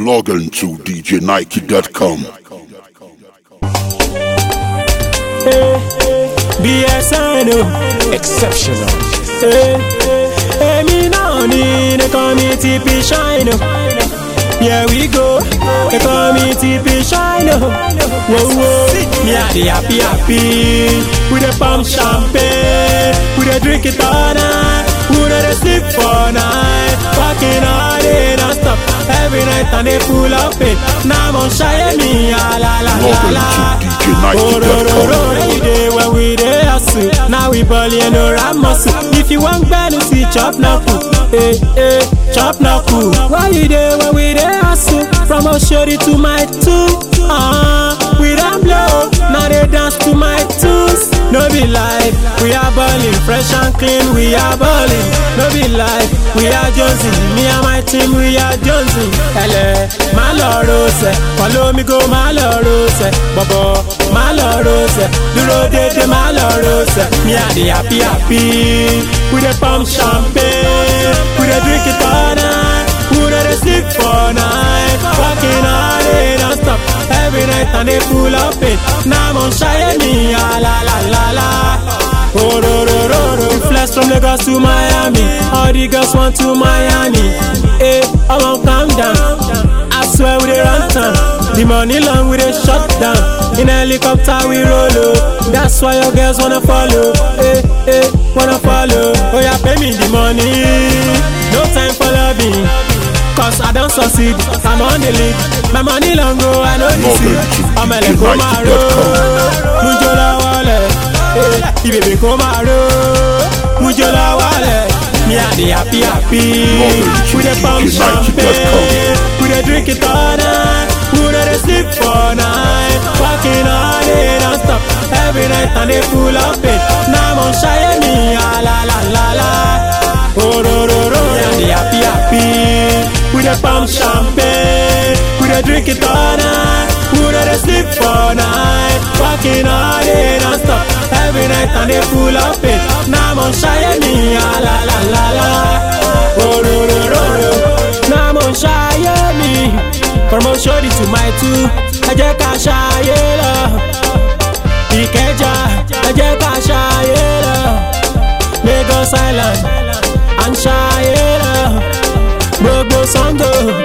Log on to djnike.com. BSN Exceptional. me now need a committee be shine. Here we go, a committee be shine. Whoa, whoa, me a the happy. We the pump champagne, we the drink it all night. We the sleep for night, walking all day non-stop. Every night and they pull up it. Now I'm on shy me, la la la la. Every day when we dey hustle, now we ballin' no ram muscle. If you want better see chop na cool, chop na cool. Why you there when we dey hustle? From Oshodi to my tune, we don't blow. Now they dance to my tunes. No be lie, we are ballin', fresh and clean, we are ballin'. No be lie, we are Jonesing. Me and my team, we are Jonesing. Hele, my lord rose, follow me go my lord rose, Bobo, my lord rose, duro de my lord rose. Me and the happy, we the pump champagne, we the drink it all night, we the sleep for night, walking all day non-stop. Every night and they pull up it. Now I'm on shy me, la la la la. Oh, ro, ro, ro, ro. We flex from Lagos to Miami. All the girls want to Miami. Hey, I won't calm down. I swear we dey run town. The money long we dey shut down. In a helicopter we roll oh. That's why your girls wanna follow. Hey, hey, wanna follow. Oh yeah, pay me the money. No time for loving. Cause I don't succeed, I'm on the lead. My money long go, I know this it. I'm a let go my road. Mujola wallet, hey, baby go my road. Mujola wallet, me and the happy. We the pump champagne, we the drink it all night. We the sleep for night, walking all day non-stop. Every night and they full of it. Now I'm on shy me, la la la la. Oh, ro, ro, ro, me and the happy. We the pump champagne, we the drink it all night. We the sleep for night, walking all day non-stop. Every night and they full of it. Now I'm on shy me, la la la la. Oh, ro, ro, ro, ro. Now I'm on shy me. From Oshodi to my two, I just can't shy love. Ikeja, I just can't shy love. Lagos Island, and shy love. Gbogbo Sango,